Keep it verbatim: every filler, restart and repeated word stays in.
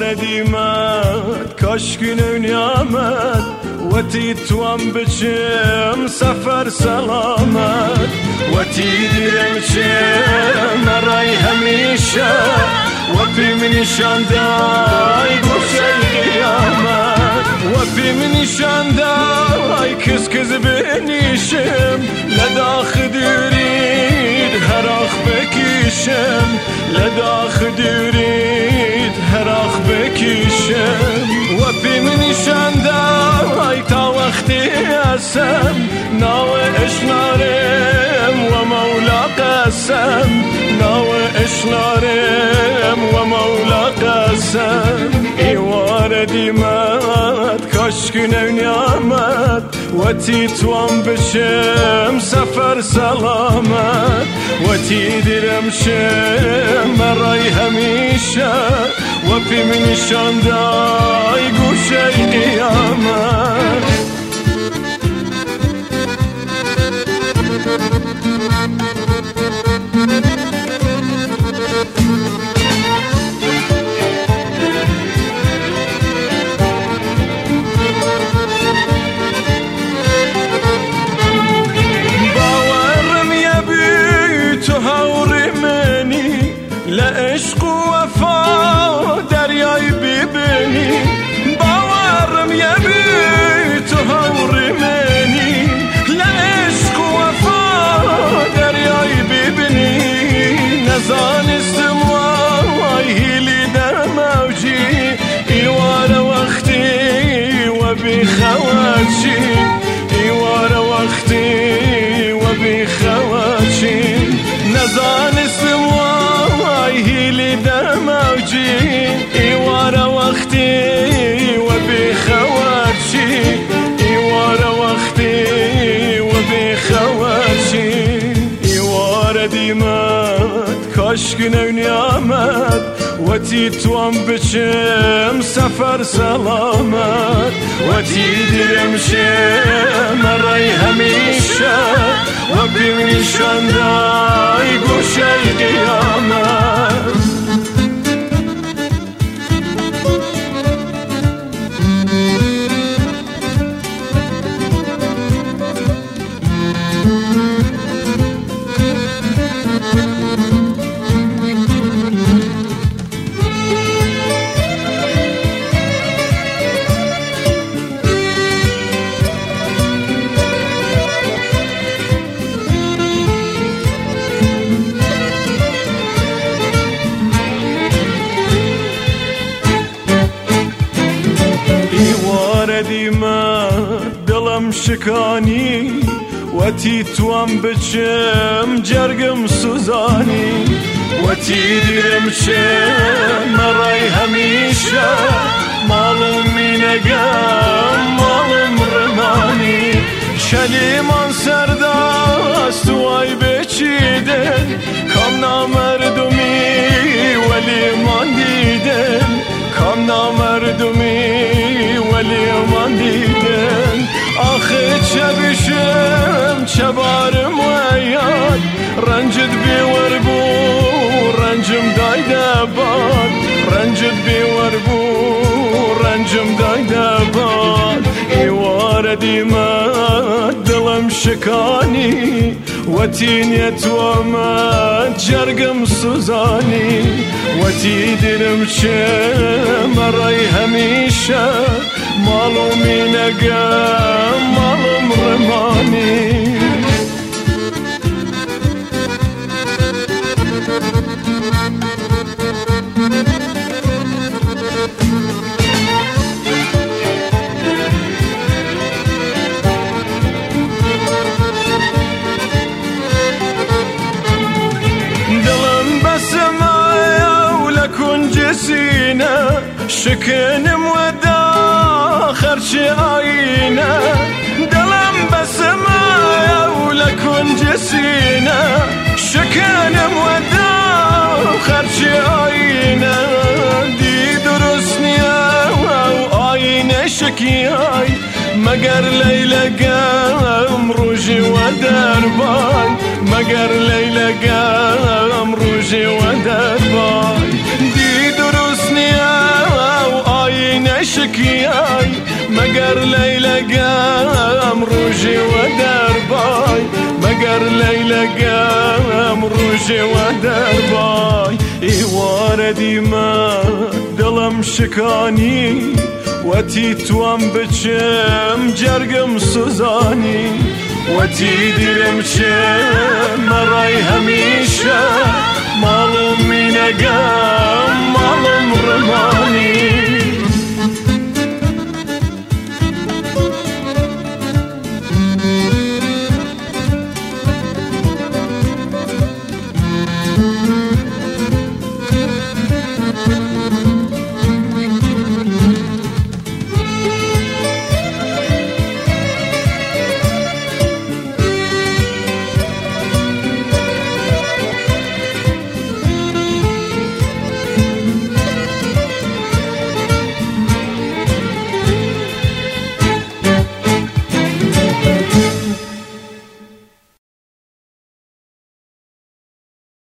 ديمات كاشكين ونيامات وتيتوان بچم سفر سلامت وتيدرم چم راي هميشه وفي من شانداي قوشي قيامت وفي من شانداي كس كس بنيشم لداخ دريد هراخ بكيشم لداخ دريد هراخ بكيشم وفي من شانداي تا وقتي اسم ناو اشنارم ومولا قسم ناو اشنارم ومولا قسم ايوار ديمات كاشكين ونيامت وتيتوان بشم سفر سلامت وتيدرم شم راي هميشه وفي من شانداي قوشي قيامت باورم يبي تهوري مني لعشق وفا دریای ببینی باورم یبی تهوري مني لعشق وفا دریای ببینی نزانستم وای هیلی در موجی ایوار وقتی و بی خواتشی ایوار وقتی و بی خواتشی نزانستم وای هیلی در موجی ایوار وقتی و بی خواتشی ایوار وقتی و بی خواتشی ایوار ديمات كاشكين ونيامت وتيتوان بچم سفر سلامت وتيدرم شم راي هميشه وفي من شانداي قوشي قيامت ديمات دلم شكاني وتيتوان بچم جرقم سوزاني وتيدرم شم راي هميشه مالم مينقام مالم رماني شليمان سرداست واي بچيدن كم نامردمي وليمان ديدن كم نامردمي وليمان ديدن آخه چه بشم چه بارم ویاد رنجت بیور بو رنجم دایده باد رنجت بیور بو رنجم دایده باد ایوار ديمات دلم شکانی وتينيت وما جرقم سوزاني وتيدرم شم راي هميشه مالو مينقام مالو رماني جسينا شكن مودا خرش عينا دلم بسما ولكن جسينا شكن مودا خرش عينا دي درسني او عين شكياي مگر ليلى قام روجي ودربان مگر ليلى قام روجي ودربان دي درسني ڕۆژێ وە دەربای مەگەر لەیلەگەم ڕۆژێ وە دەربای ئێوارە دیمە دڵم شکانی وەتی توام بچم جەرگم سوزانی وەتی دیرم چم مەڕای هەمیشە ماڵ و مینەگە